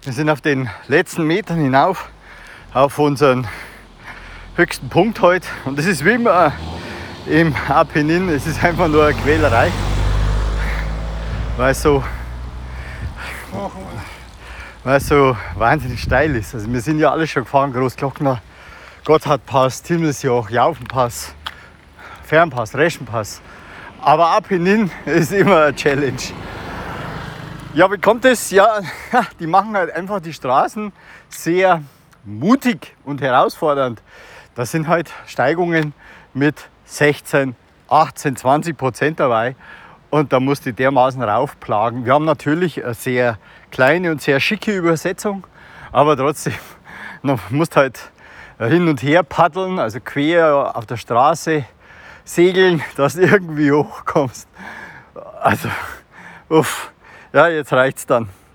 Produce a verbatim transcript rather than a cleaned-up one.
Wir sind auf den letzten Metern hinauf auf unseren höchsten Punkt heute. Und das ist wie immer im Apennin, es ist einfach nur eine Quälerei, weil es so, weil es so wahnsinnig steil ist. Also wir sind ja alle schon gefahren, Großglockner, Gotthardpass, Timmelsjoch, Jaufenpass, Fernpass, Reschenpass. Aber Apennin ist immer eine Challenge. Ja, wie kommt es? Ja, die machen halt einfach die Straßen sehr mutig und herausfordernd. Das sind halt Steigungen mit sechzehn, achtzehn, zwanzig Prozent dabei. Und da musst du dermaßen raufplagen. Wir haben natürlich eine sehr kleine und sehr schicke Übersetzung, aber trotzdem, du musst halt hin und her paddeln, also quer auf der Straße segeln, dass du irgendwie hochkommst. Also, uff, ja, jetzt reicht's dann.